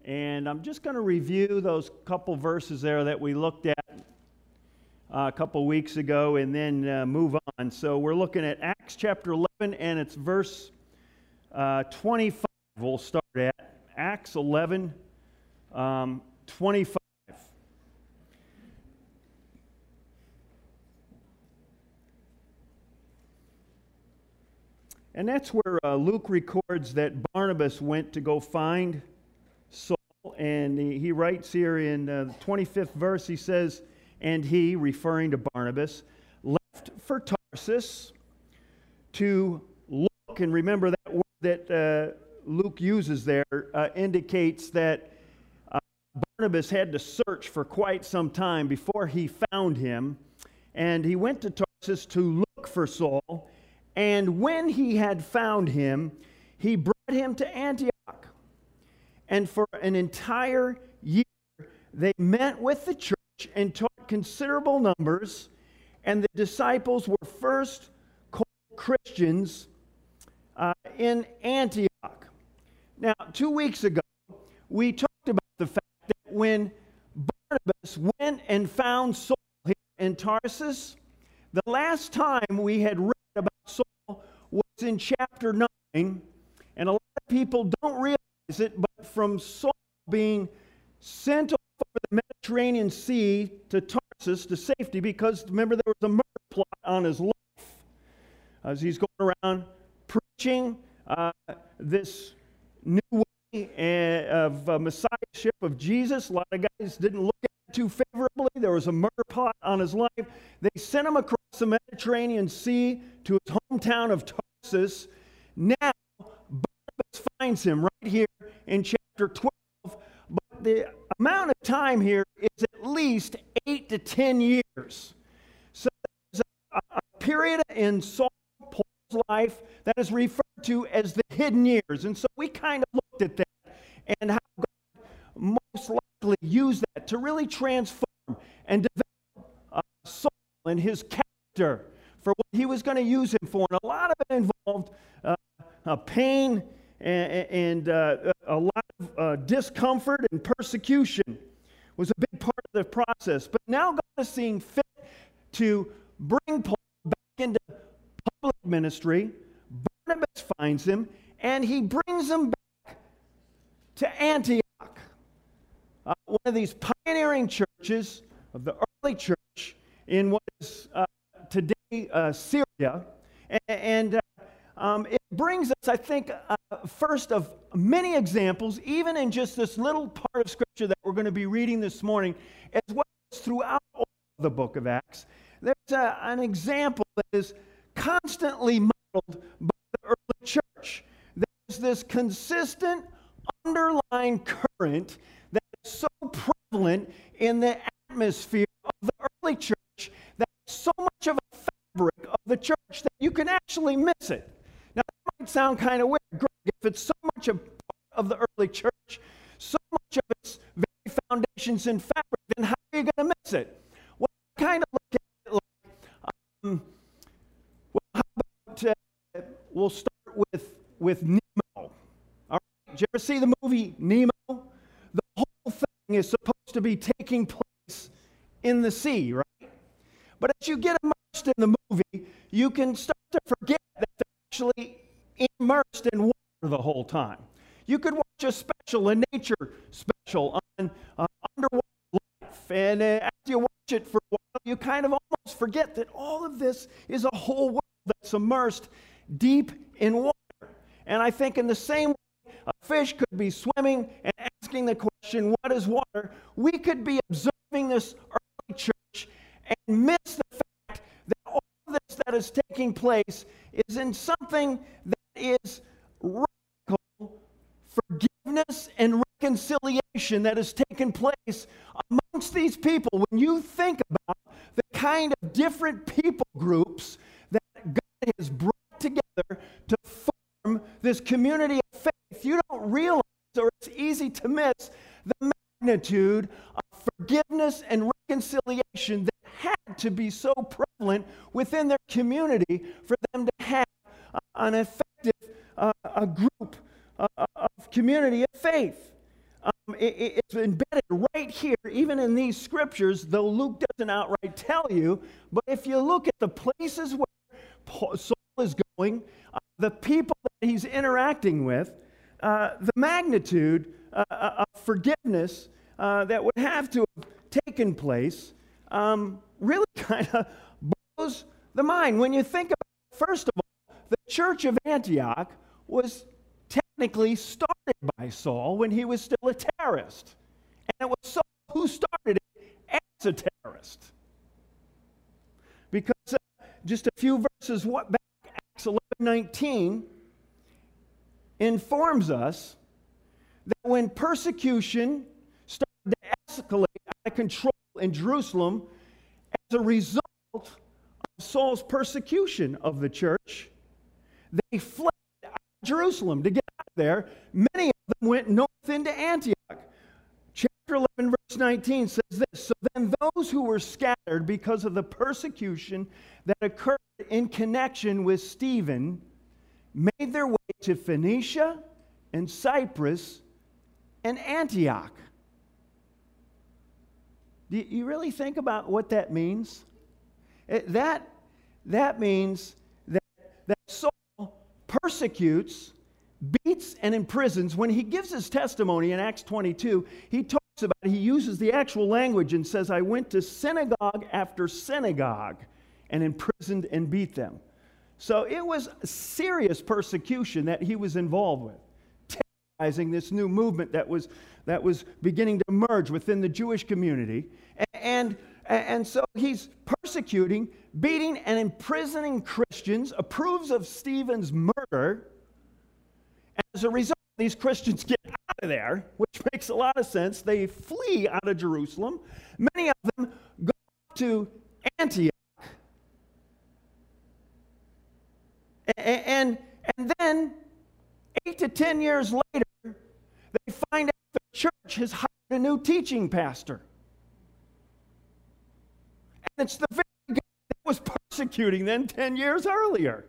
And I'm just going to review those couple verses there that we looked at a couple weeks ago and then move on. So we're looking at Acts chapter 11, and it's verse 25 we'll start at. Acts 11, 25. And that's where Luke records that Barnabas went to go find Saul. And he writes here in the 25th verse, he says, "And he," referring to Barnabas, "left for Tarsus to look," and remember that word that Luke uses there indicates that Barnabas had to search for quite some time before he found him. And he went to Tarsus to look for Saul. And when he had found him, he brought him to Antioch. And for an entire year, they met with the church and taught considerable numbers. And the disciples were first called Christians in Antioch. Now, 2 weeks ago, we talked about the fact that when Barnabas went and found Saul here in Tarsus, the last time we had read about Saul was in chapter 9, and a lot of people don't realize it, but from Saul being sent over the Mediterranean Sea to Tarsus to safety, because remember there was a murder plot on his life as he's going around preaching this new way of messiahship of Jesus. A lot of guys didn't look at it too favorably. There was a murder plot on his life. They sent him across the Mediterranean Sea to his hometown of Tarsus. Now, Barnabas finds him right here in chapter 12. But the amount of time here is at least 8 to 10 years. So there's a period in Saul's life that is referred to as the hidden years. And so we kind of looked at that and how God most likely used that to really transform and develop Saul and his character for what he was going to use him for. And a lot of it involved pain and a lot of discomfort and persecution was a big part of the process. But now God is seeing fit to bring Paul back into public ministry. Barnabas finds him, and he brings him back to Antioch, one of these pioneering churches of the early church in what is today Syria. And it brings us, I think, first of many examples, even in just this little part of Scripture that we're going to be reading this morning, as well as throughout all of the book of Acts. There's an example that is constantly modeled by the early church. There's this consistent underlying current that is so prevalent in the atmosphere of the early church that is so much of a fabric of the church that you can actually miss it. Now, that might sound kind of weird, Greg, if it's so much a part of the early church, so much of its very foundations and fabric, then how are you going to miss it? Well, I kind of look at it like, well, how about we'll start with Nemo. All right, did you ever see the movie Nemo? The whole thing is supposed to be taking place in the sea, right? But as you get immersed in the movie, you can start to forget that they're actually immersed in water the whole time. You could watch a special, a nature special on underwater life, and as you watch it for a while, you kind of almost forget that all of this is a whole world that's immersed deep in water. And I think in the same way, a fish could be swimming and asking the question, what is water? We could be observing this early church and miss the fact that all of this that is taking place is in something that is radical forgiveness and reconciliation that has taken place amongst these people. When you think about the kind of different people groups that God has brought together to form this community of faith, you don't realize, or it's easy to miss, the magnitude of forgiveness and reconciliation that had to be so prevalent within their community for them to have an effective a group of community of faith. It's embedded right here, even in these scriptures, though Luke doesn't outright tell you. But if you look at the places where Saul is going, the people that he's interacting with, the magnitude of forgiveness that would have to have taken place, really kind of blows the mind. When you think about it, first of all, the church of Antioch was technically started by Saul when he was still a terrorist. And it was Saul who started it as a terrorist. Because just a few verses back, Acts 11:19 informs us that when persecution started to escalate out of control in Jerusalem as a result of Saul's persecution of the church, they fled out of Jerusalem to get out of there. Many of them went north into Antioch. Chapter 11, verse 19 says this: "So then those who were scattered because of the persecution that occurred in connection with Stephen made their way to Phoenicia and Cyprus and Antioch." Do you really think about what that means? That means that Saul persecutes, beats, and imprisons. When he gives his testimony in Acts 22, he talks about, he uses the actual language and says, "I went to synagogue after synagogue and imprisoned and beat them." So it was serious persecution that he was involved with, terrorizing this new movement that was beginning to emerge within the Jewish community. And so he's persecuting, beating, and imprisoning Christians, approves of Stephen's murder. And as a result, these Christians get out of there, which makes a lot of sense. They flee out of Jerusalem. Many of them go to Antioch. And then 8 to 10 years later, they find out the church has hired a new teaching pastor. And it's the very guy that was persecuting them 10 years earlier.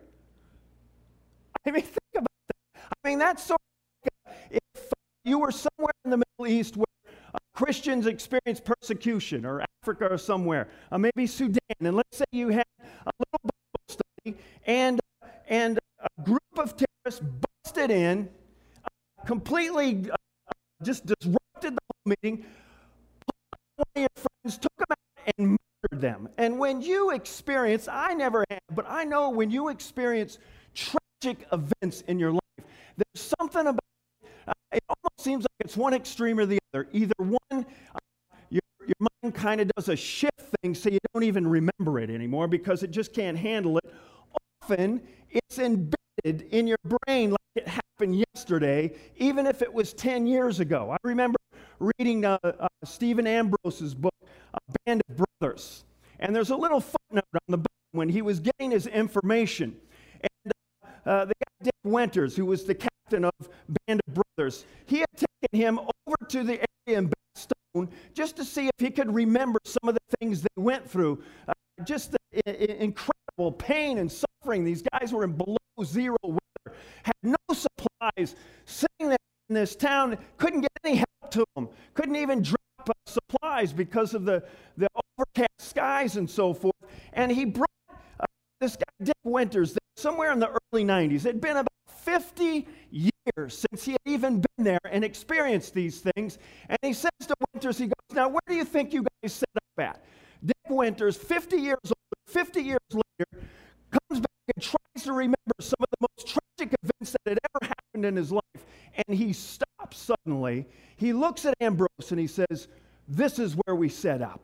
I mean, think about that. I mean, that's sort of like if you were somewhere in the Middle East where Christians experienced persecution, or Africa or somewhere, maybe Sudan, and let's say you had a little Bible study, and a group of terrorists busted in, completely just disrupted the whole meeting, pulled one of your friends, took them out, and murdered them. And when you experience, I never have, but I know when you experience tragic events in your life, there's something about it almost seems like it's one extreme or the other. Either one, your mind kind of does a shift thing so you don't even remember it anymore because it just can't handle it. Often, it's embedded in your brain like it happened yesterday, even if it was 10 years ago. I remember reading Stephen Ambrose's book, Band of Brothers. And there's a little footnote on the bottom when he was getting his information. And the guy Dick Winters, who was the captain of Band of Brothers, he had taken him over to the area in Bastogne just to see if he could remember some of the things they went through. Just the incredible pain and suffering. These guys were in below zero weather, had no supplies, sitting there in this town, couldn't get any help to them, couldn't even drop supplies because of the overcast skies and so forth. And he brought this guy, Dick Winters, somewhere in the early 90s. It had been about 50 years since he had even been there and experienced these things. And he says to Winters, he goes, "Now, where do you think you guys set up at?" Dick Winters, 50 years old, 50 years later, comes back and tries to remember some of the most tragic events that had ever happened in his life. And he stops suddenly. He looks at Ambrose and he says, "This is where we set up."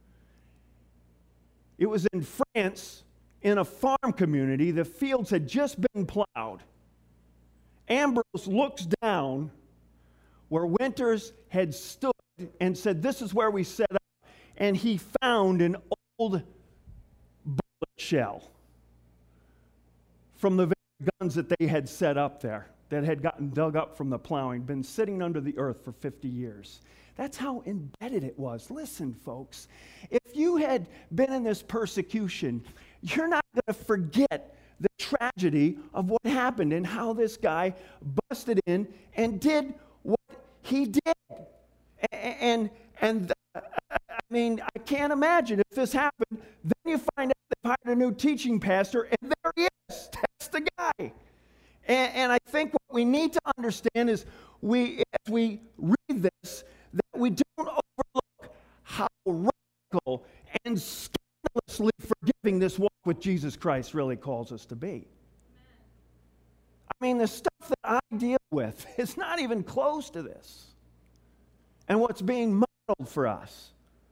It was in France, in a farm community. The fields had just been plowed. Ambrose looks down where Winters had stood and said, "This is where we set up." And he found an old bullet shell from the very guns that they had set up there, that had gotten dug up from the plowing, been sitting under the earth for 50 years. That's how embedded it was. Listen, folks, if you had been in this persecution, you're not going to forget the tragedy of what happened and how this guy busted in and did what he did. And I mean, I can't imagine if this happened. Then you find out they've hired a new teaching pastor, and there he is. That's the guy. And I think what we need to understand is as we read this, that we don't overlook how radical and scandalously forgiving this walk with Jesus Christ really calls us to be. I mean, the stuff that I deal with is not even close to this. And what's being modeled for us.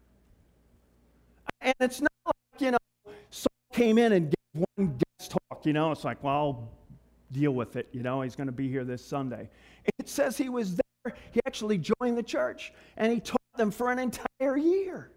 And it's not like, Saul came in and gave one guest talk, It's like, well, I'll deal with it, He's going to be here this Sunday. It says he was there. He actually joined the church, and he taught them for an entire year.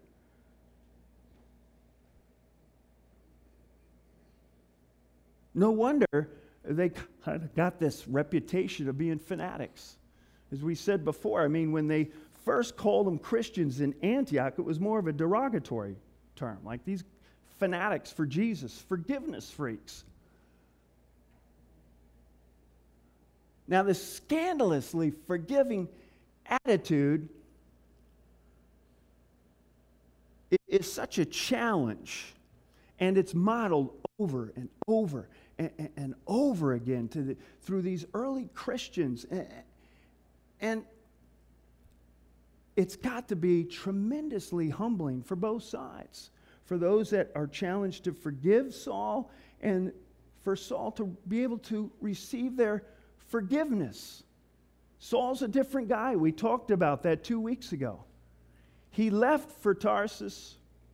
No wonder they kind of got this reputation of being fanatics. As we said before, I mean, when they first called them Christians in Antioch, it was more of a derogatory term, like these fanatics for Jesus, forgiveness freaks. Now, this scandalously forgiving attitude is such a challenge, and it's modeled over and over and over again through these early Christians. And it's got to be tremendously humbling for both sides, for those that are challenged to forgive Saul and for Saul to be able to receive their forgiveness. Saul's a different guy. We talked about that 2 weeks ago. He left for Tarsus.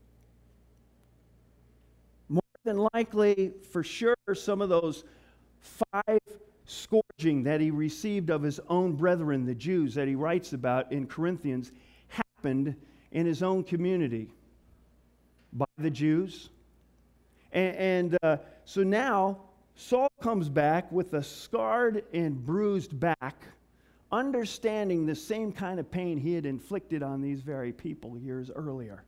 More than likely, for sure, some of those 5 scourging that he received of his own brethren, the Jews, that he writes about in Corinthians, happened in his own community by the Jews. And so now Saul comes back with a scarred and bruised back, understanding the same kind of pain he had inflicted on these very people years earlier.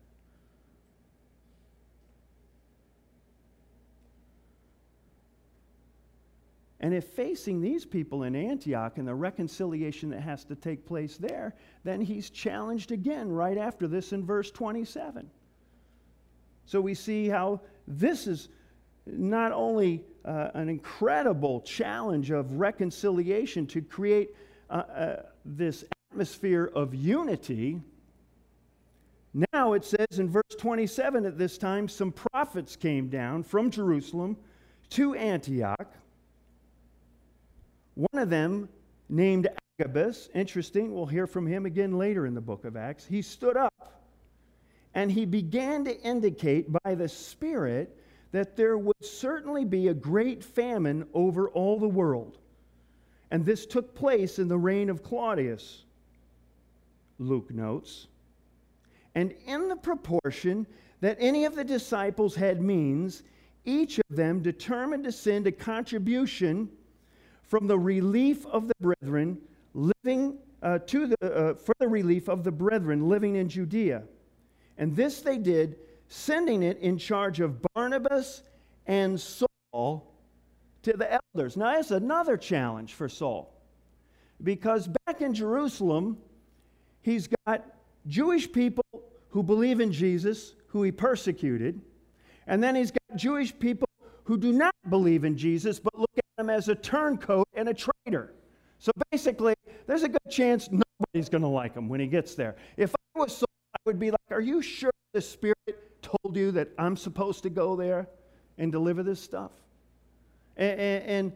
And if facing these people in Antioch and the reconciliation that has to take place there, then he's challenged again right after this in verse 27. So we see how this is not only an incredible challenge of reconciliation to create this atmosphere of unity. Now it says in verse 27, at this time, some prophets came down from Jerusalem to Antioch. One of them, named Agabus, interesting, we'll hear from him again later in the book of Acts. He stood up and he began to indicate by the Spirit that there would certainly be a great famine over all the world. And this took place in the reign of Claudius, Luke notes. And in the proportion that any of the disciples had means, each of them determined to send a contribution from the relief of the brethren living for the relief of the brethren living in Judea. And this they did, sending it in charge of Barnabas and Saul to the elders. Now, that's another challenge for Saul, because back in Jerusalem, he's got Jewish people who believe in Jesus, who he persecuted, and then he's got Jewish people who do not believe in Jesus, but look at him as a turncoat and a traitor. So basically, there's a good chance nobody's going to like him when he gets there. If I was Saul, I would be like, are you sure the Spirit told you that I'm supposed to go there and deliver this stuff? And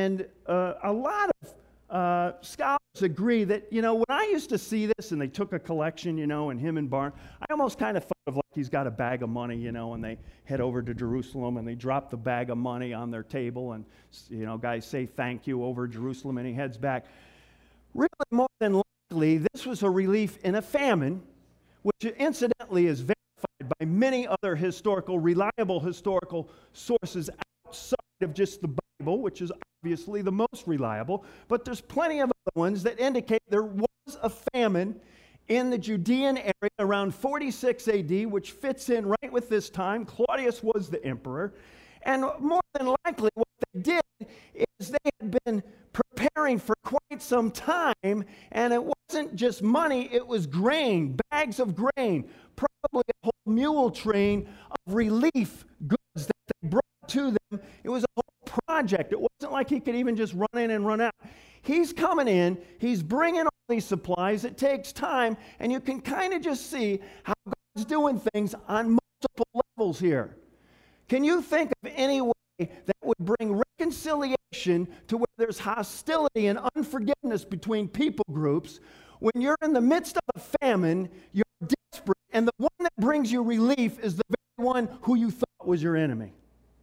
a lot of scholars agree that, when I used to see this and they took a collection, and him and Barn, I almost kind of thought of like he's got a bag of money, and they head over to Jerusalem and they drop the bag of money on their table and, guys say thank you over Jerusalem and he heads back. Really, more than likely, this was a relief in a famine, which incidentally is verified by many other reliable historical sources outside of just the Bible, which is obviously the most reliable, but there's plenty of other ones that indicate there was a famine in the Judean area around 46 AD, which fits in right with this time. Claudius was the emperor, and more than likely what they did is they had been preparing for quite some time, and it wasn't just money, it was grain, bags of grain, probably a whole mule train of relief goods that they brought to them. It was a whole project. It wasn't like he could even just run in and run out. He's coming in, he's bringing all these supplies. It takes time, and you can kind of just see how God's doing things on multiple levels here. Can you think of any way that would bring reconciliation to where there's hostility and unforgiveness between people groups when you're in the midst of a famine, you're desperate, and the one that brings you relief is the very one who you thought was your enemy?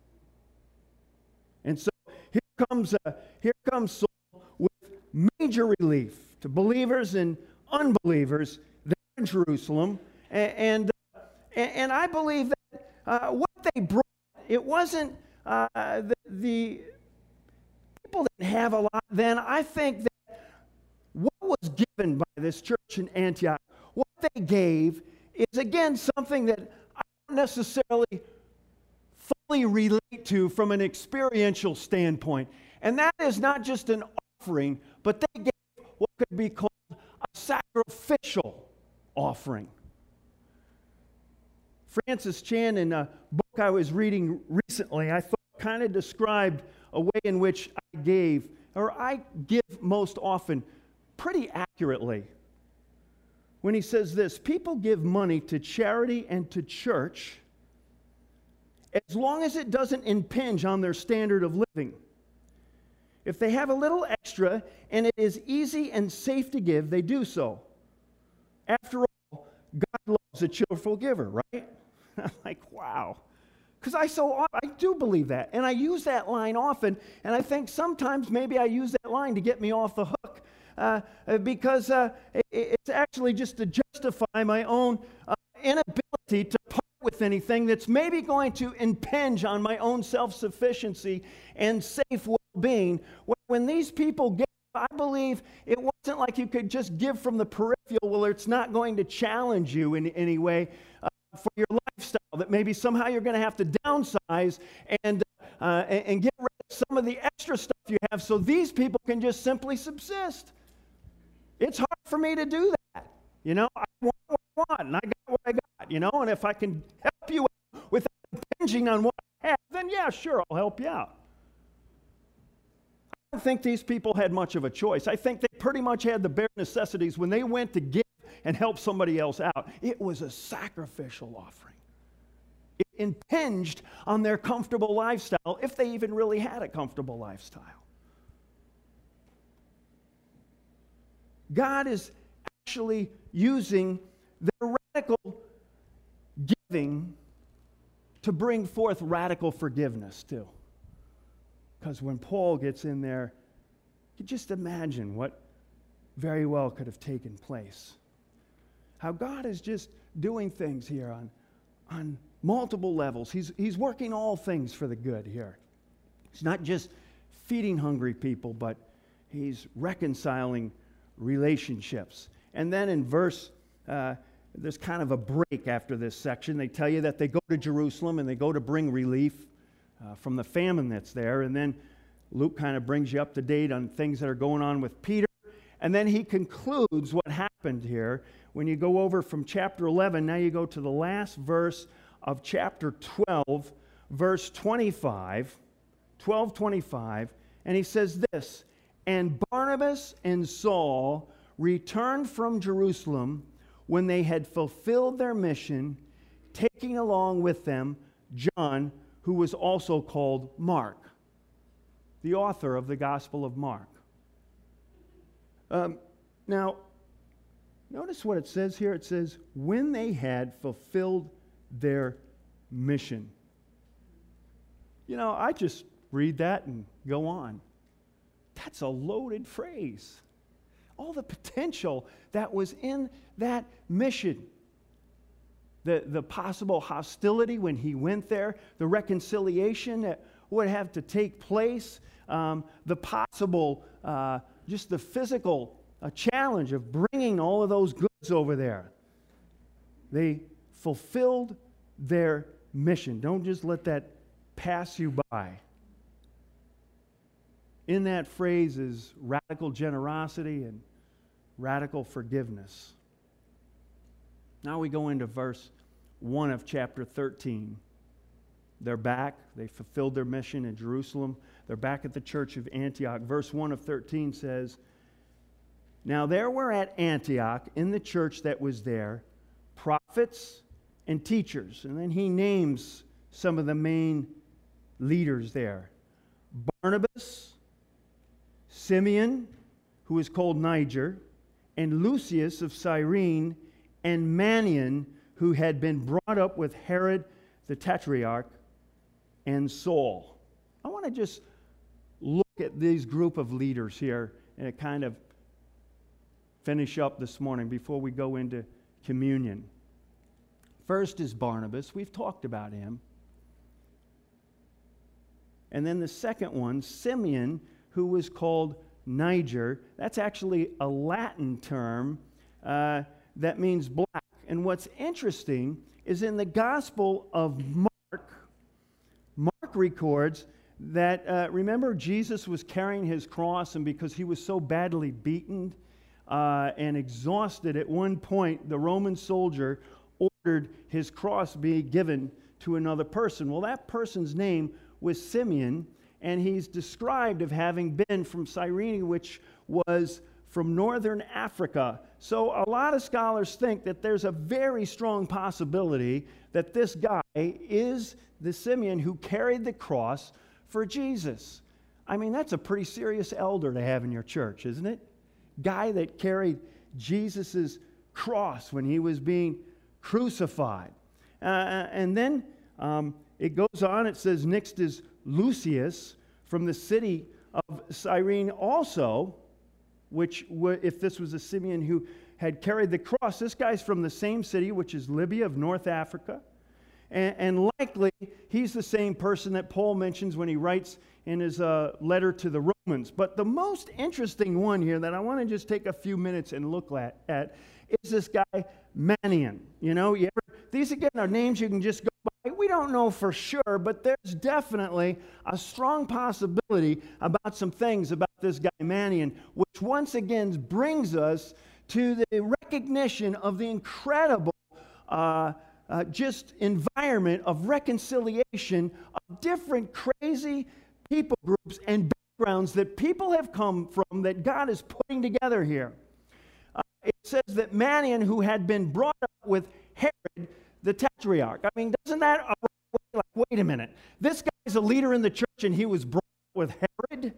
And so here comes Saul with major relief to believers and unbelievers there in Jerusalem, and I believe that what they brought, it wasn't the people didn't have a lot then. I think that what was given by this church in Antioch, what they gave, is again something that I don't necessarily fully relate to from an experiential standpoint. And that is not just an offering, but they gave what could be called a sacrificial offering. Francis Chan, in a book I was reading recently, I thought kind of described a way in which I give most often pretty accurately. When he says this: people give money to charity and to church as long as it doesn't impinge on their standard of living. If they have a little extra and it is easy and safe to give, they do so. After all, God loves a cheerful giver, right? I'm like, wow. Because I do believe that. And I use that line often. And I think sometimes maybe I use that line to get me off the hook. Because it's actually just to justify my own inability to part with anything that's maybe going to impinge on my own self-sufficiency and safe well-being. When these people give, I believe it wasn't like you could just give from the peripheral where it's not going to challenge you in any way for your lifestyle, that maybe somehow you're going to have to downsize and get rid of some of the extra stuff you have so these people can just simply subsist. It's hard for me to do that. You know, I want what I want, and I got what I got, you know, and if I can help you out without impinging on what I have, then yeah, sure, I'll help you out. I don't think these people had much of a choice. I think they pretty much had the bare necessities when they went to give and help somebody else out. It was a sacrificial offering. It impinged on their comfortable lifestyle, if they even really had a comfortable lifestyle. God is actually using their radical giving to bring forth radical forgiveness too. Because when Paul gets in there, you just imagine what very well could have taken place. How God is just doing things here on multiple levels. He's working all things for the good here. He's not just feeding hungry people, but he's reconciling relationships. And then in verse, there's kind of a break after this section. They tell you that they go to Jerusalem and they go to bring relief from the famine that's there. And then Luke kind of brings you up to date on things that are going on with Peter. And then he concludes what happened here. When you go over from chapter 11, now you go to the last verse of chapter 12, verse 25, 12:25, and he says this: "And Barnabas and Saul returned from Jerusalem when they had fulfilled their mission, taking along with them John, who was also called Mark," the author of the Gospel of Mark. Now, notice what it says here. It says, when they had fulfilled their mission. You know, I just read that and go on. That's a loaded phrase. All the potential that was in that mission. The possible hostility when he went there, the reconciliation that would have to take place, the possible, just the physical challenge of bringing all of those goods over there. They fulfilled their mission. Don't just let that pass you by. in that phrase is radical generosity and radical forgiveness. Now we go into verse 1 of chapter 13. They're back. They fulfilled their mission in Jerusalem. They're back at the church of Antioch. Verse 1 of 13 says, "Now there were at Antioch, in the church that was there, prophets and teachers." And then he names some of the main leaders there. Barnabas, Simeon, who is called Niger, and Lucius of Cyrene, and Manaen, who had been brought up with Herod the Tetrarch, and Saul. I want to just look at these group of leaders here and kind of finish up this morning before we go into communion. First is Barnabas. We've talked about him. And then the second one, Simeon, who was called Niger. That's actually a Latin term that means black. And what's interesting is in the Gospel of Mark records that, remember, Jesus was carrying his cross, and because he was so badly beaten and exhausted, at one point, the Roman soldier ordered his cross be given to another person. Well, that person's name was Simeon, and he's described of having been from Cyrene, which was from northern Africa. So a lot of scholars think that there's a very strong possibility that this guy is the Simeon who carried the cross for Jesus. I mean, that's a pretty serious elder to have in your church, isn't it? Guy that carried Jesus' cross when he was being crucified. And then it goes on, it says, next is Lucius from the city of Cyrene also, which, if this was a Simeon who had carried the cross, this guy's from the same city, which is Libya of North Africa. And likely, he's the same person that Paul mentions when he writes in his letter to the Romans. But the most interesting one here that I want to just take a few minutes and look at is this guy, Manaen. You know, these again are names you can just go by. We don't know for sure, but there's definitely a strong possibility about some things about this guy, Manaen, which once again brings us to the recognition of the incredible just environment of reconciliation of different crazy people groups and backgrounds that people have come from that God is putting together here. It says that Manaen, who had been brought up with Herod the Tetrarch. I mean, doesn't that like, wait a minute, this guy's a leader in the church and he was brought up with Herod?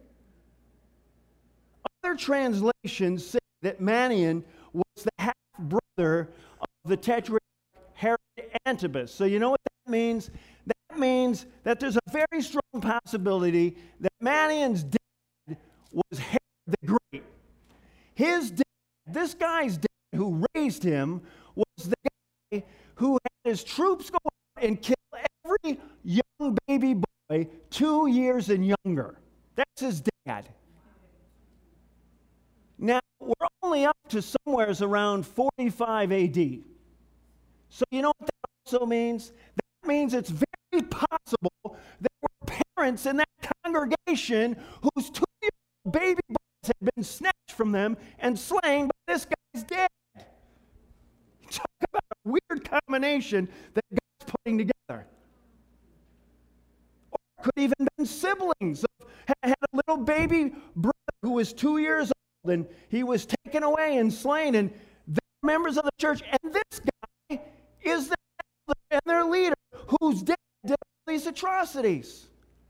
Other translations say that Manaen was the half-brother of the Tetrarch Herod Antipas. So you know what that means? That means that there's a very strong possibility that Manaen's dad was Herod the Great. His dad, this guy's dad who raised him, was the guy who had his troops go out and kill every young baby boy 2 years and younger. That's his dad. Now, we're only up to somewheres around 45 AD. So you know what that also means? That means it's very possible there were parents in that congregation whose 2-year-old baby boys had been snatched from them and slain by this guy's dad. Talk about a weird combination that God's putting together. Or it could even been siblings. Had a little baby brother who was 2 years old and he was taken away and slain, and they're members of the church, and this guy is their elder and their leader whose dad did all these atrocities.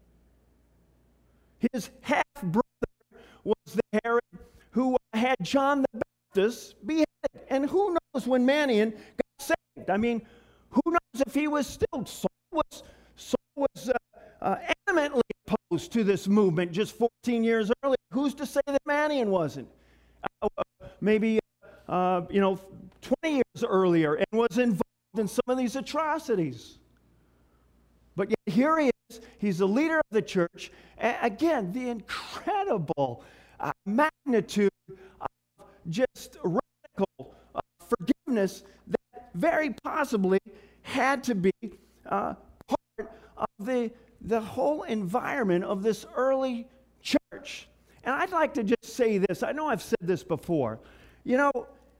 His half-brother was the Herod who had John the Baptist beheaded. And who knows when Manaen got saved? I mean, who knows if he was still... Saul was adamantly opposed to this movement just 14 years earlier. Who's to say that Manaen wasn't? Maybe 20 years earlier and was involved in some of these atrocities. But yet here he is. He's the leader of the church. Again, the incredible magnitude of just radical forgiveness that very possibly had to be part of the whole environment of this early church. And I'd like to just say this. I know I've said this before. You know,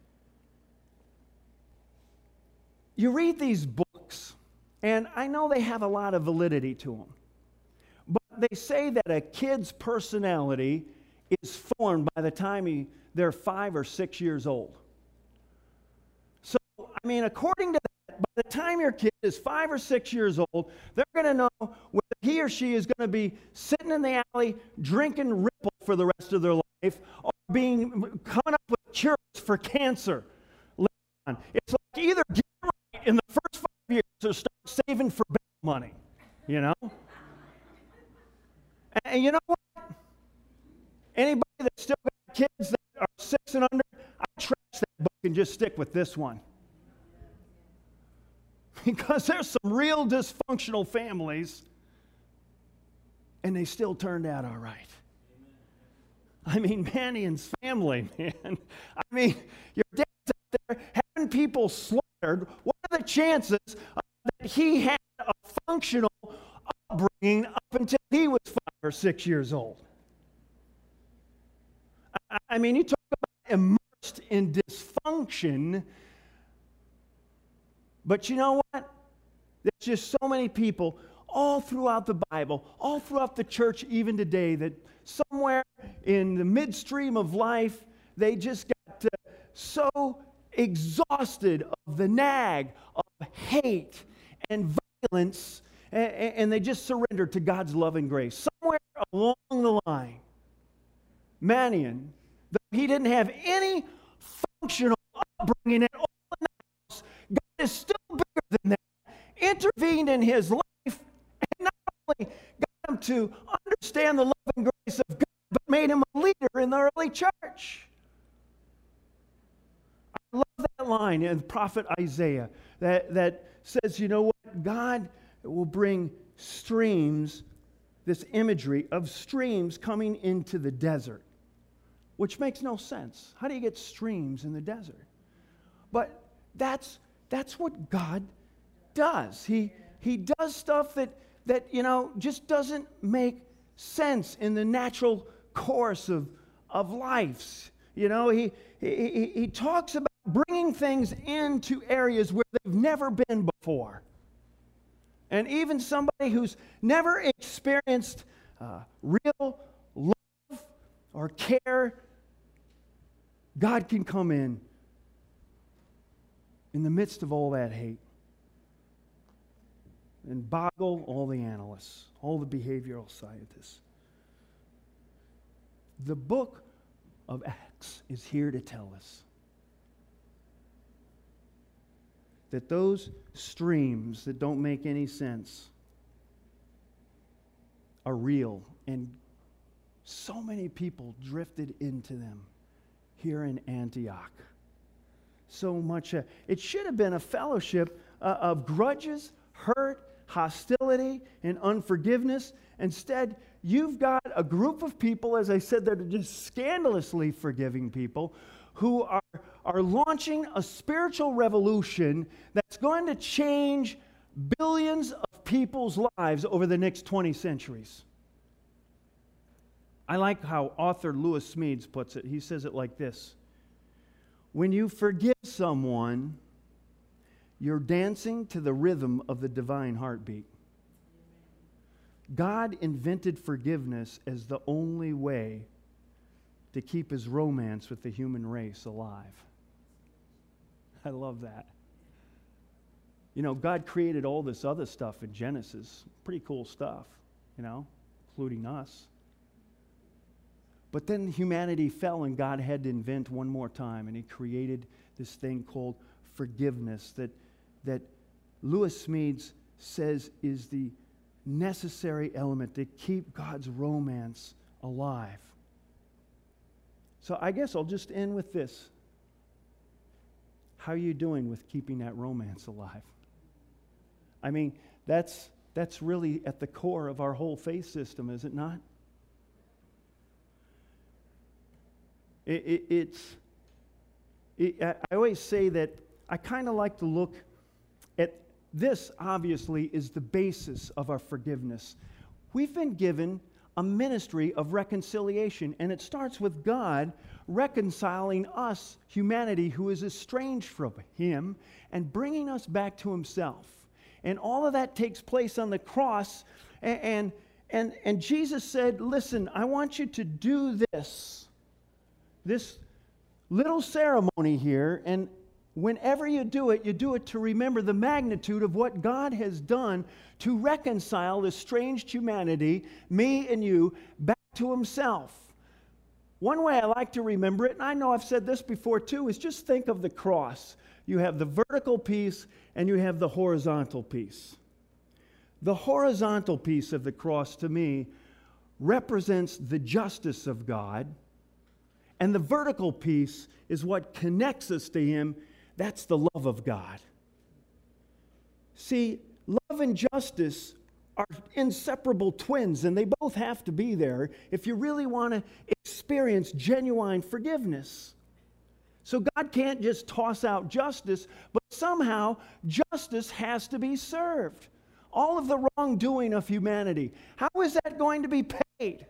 you read these books, and I know they have a lot of validity to them. But they say that a kid's personality is formed by the time they're 5 or 6 years old. So, I mean, according to that, by the time your kid is 5 or 6 years old, they're going to know whether he or she is going to be sitting in the alley drinking Ripple for the rest of their life or coming up with cures for cancer later on. It's like either get it right in the first 5 years or start saving for bail money, you know? And you know what? Anybody that's still got kids that are 6 and under, I trash that book and just stick with this one. Because there's some real dysfunctional families, and they still turned out all right. I mean, Mannion's family, man. I mean, your dad's out there having people slaughtered. What are the chances that he had a functional upbringing up until he was 5 or 6 years old? I mean, you talk about immersed in dysfunction, but you know what? There's just so many people all throughout the Bible, all throughout the church even today, that somewhere in the midstream of life, they just got so exhausted of the nag of hate and violence, and they just surrendered to God's love and grace. Somewhere along the line, Mannion, though he didn't have any functional upbringing at all in the house, God is still bigger than that, intervened in his life, and not only got him to understand the love and grace of God, but made him a leader in the early church. I love that line in the prophet Isaiah that says, you know what? God will bring streams, this imagery of streams coming into the desert, which makes no sense. How do you get streams in the desert? But that's what God does. He does stuff that you know just doesn't make sense in the natural course of life. You know, he talks about bringing things into areas where they've never been before. And even somebody who's never experienced real love or care, God can come in the midst of all that hate and boggle all the analysts, all the behavioral scientists. The book of Acts is here to tell us that those streams that don't make any sense are real, and so many people drifted into them here in Antioch. So much. It should have been a fellowship of grudges, hurt, hostility, and unforgiveness. Instead, you've got a group of people, as I said, that are just scandalously forgiving people who are launching a spiritual revolution that's going to change billions of people's lives over the next 20 centuries. I like how author Lewis Smedes puts it. He says it like this: when you forgive someone, you're dancing to the rhythm of the divine heartbeat. God invented forgiveness as the only way to keep his romance with the human race alive. I love that. You know, God created all this other stuff in Genesis. Pretty cool stuff, you know, including us. But then humanity fell and God had to invent one more time, and he created this thing called forgiveness that Lewis Smedes says is the necessary element to keep God's romance alive. So I guess I'll just end with this. How are you doing with keeping that romance alive? I mean, that's really at the core of our whole faith system, is it not? I always say that I kind of like to look at this, obviously, is the basis of our forgiveness. We've been given a ministry of reconciliation. And it starts with God reconciling us, humanity, who is estranged from Him, and bringing us back to Himself. And all of that takes place on the cross. And Jesus said, listen, I want you to do this little ceremony here, and whenever you do it to remember the magnitude of what God has done to reconcile this estranged humanity, me and you, back to Himself. One way I like to remember it, and I know I've said this before too, is just think of the cross. You have the vertical piece and you have the horizontal piece. The horizontal piece of the cross, to me, represents the justice of God, and the vertical piece is what connects us to Him. That's the love of God. See, love and justice are inseparable twins, and they both have to be there if you really want to experience genuine forgiveness. So God can't just toss out justice, but somehow justice has to be served. All of the wrongdoing of humanity, how is that going to be paid?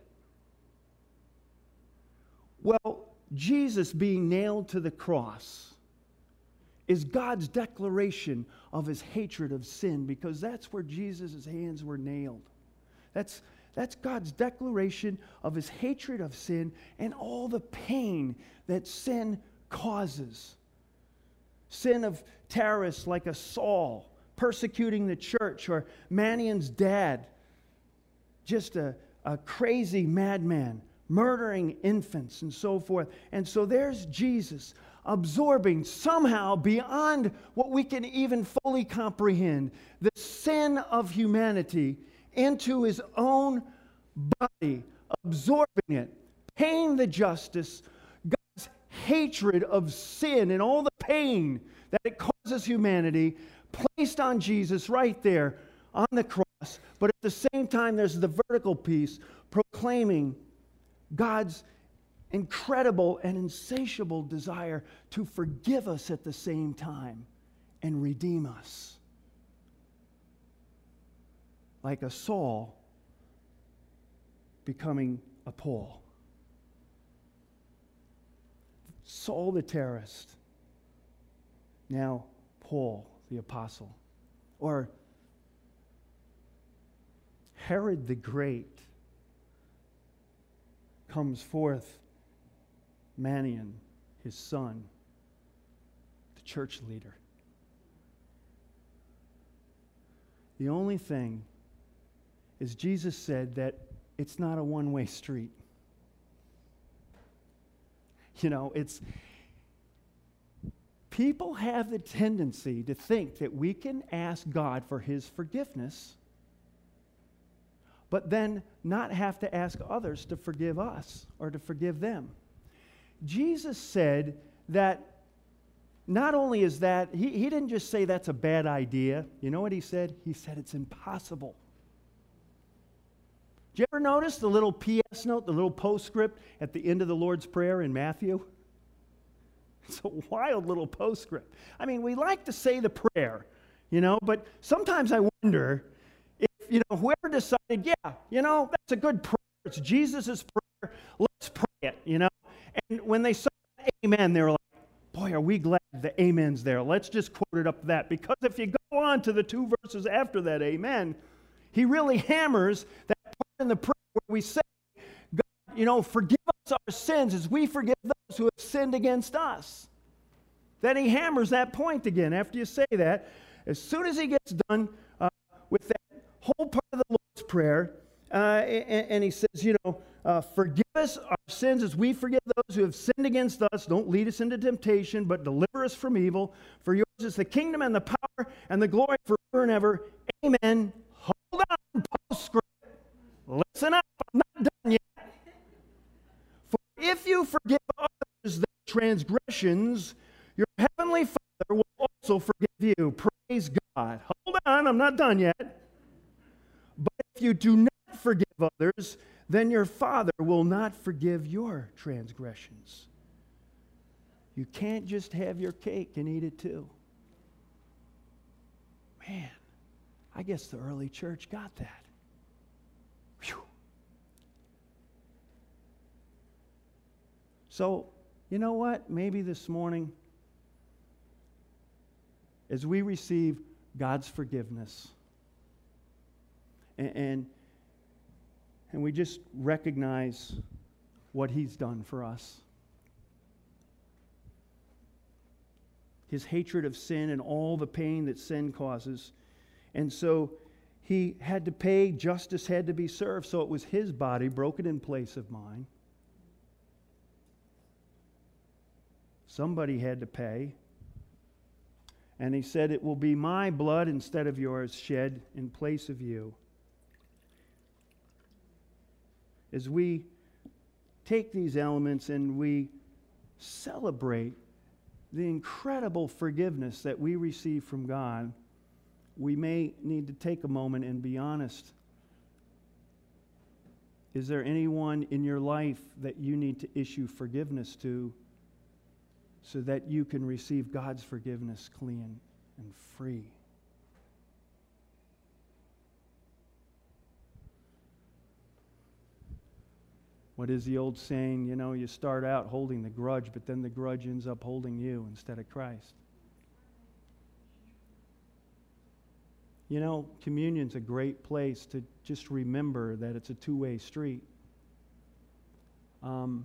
Well, Jesus being nailed to the cross is God's declaration of His hatred of sin, because that's where Jesus' hands were nailed. That's God's declaration of His hatred of sin and all the pain that sin causes. Sin of terrorists like a Saul persecuting the church, or Mannion's dad, just a crazy madman, murdering infants and so forth. And so there's Jesus absorbing somehow beyond what we can even fully comprehend the sin of humanity into His own body, absorbing it, paying the justice, God's hatred of sin and all the pain that it causes humanity, placed on Jesus right there on the cross. But at the same time, there's the vertical piece proclaiming God's incredible and insatiable desire to forgive us at the same time and redeem us. Like a Saul becoming a Paul. Saul the terrorist, now Paul the apostle. Or Herod the Great comes forth, Mannion, his son, the church leader. The only thing is Jesus said that it's not a one-way street. You know, people have the tendency to think that we can ask God for His forgiveness, but then not have to ask others to forgive us or to forgive them. Jesus said that not only is that, he didn't just say that's a bad idea. You know what He said? He said it's impossible. Did you ever notice the little P.S. note, the little postscript at the end of the Lord's Prayer in Matthew? It's a wild little postscript. I mean, we like to say the prayer, you know, but sometimes I wonder if, you know, whoever decided, yeah, you know, that's a good prayer. It's Jesus' prayer. Let's pray it, you know. And when they saw amen, they were like, boy, are we glad the amen's there. Let's just quote it up to that. Because if you go on to the 2 verses after that amen, he really hammers that part in the prayer where we say, God, you know, forgive us our sins as we forgive those who have sinned against us. Then he hammers that point again after you say that. As soon as he gets done with that whole part of the Lord's Prayer, and he says, you know, forgive us our sins as we forgive those who have sinned against us. Don't lead us into temptation, but deliver us from evil. For yours is the kingdom and the power and the glory forever and ever. Amen. Hold on, postscript. Listen up, I'm not done yet. For if you forgive others their transgressions, your heavenly Father will also forgive you. Praise God. Hold on, I'm not done yet. But if you do not forgive others, then your Father will not forgive your transgressions. You can't just have your cake and eat it too. Man, I guess the early church got that. Whew. So, you know what? Maybe this morning, as we receive God's forgiveness, and we just recognize what He's done for us, His hatred of sin and all the pain that sin causes. And so He had to pay, justice had to be served, so it was His body broken in place of mine. Somebody had to pay. And He said, it will be my blood instead of yours shed in place of you. As we take these elements and we celebrate the incredible forgiveness that we receive from God, we may need to take a moment and be honest. Is there anyone in your life that you need to issue forgiveness to so that you can receive God's forgiveness clean and free? What is the old saying? You know, you start out holding the grudge, but then the grudge ends up holding you instead of Christ. You know, communion's a great place to just remember that it's a two-way street. And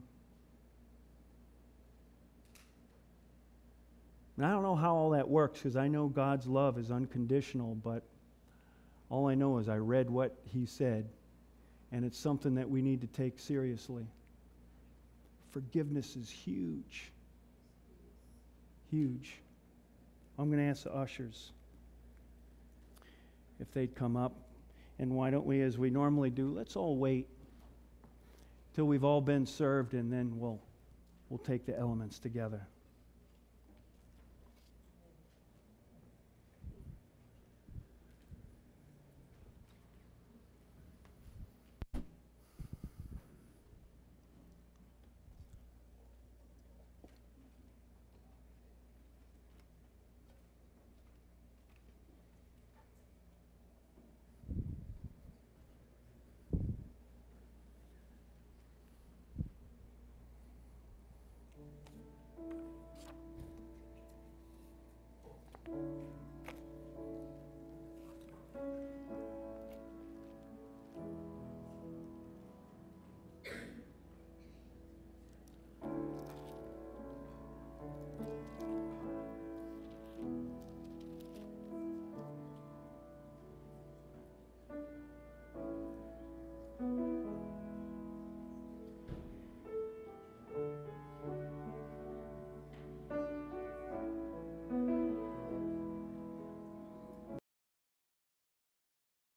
I don't know how all that works, because I know God's love is unconditional, but all I know is I read what He said, and it's something that we need to take seriously. Forgiveness is huge. Huge. I'm going to ask the ushers if they'd come up. And why don't we, as we normally do, let's all wait till we've all been served, and then we'll take the elements together.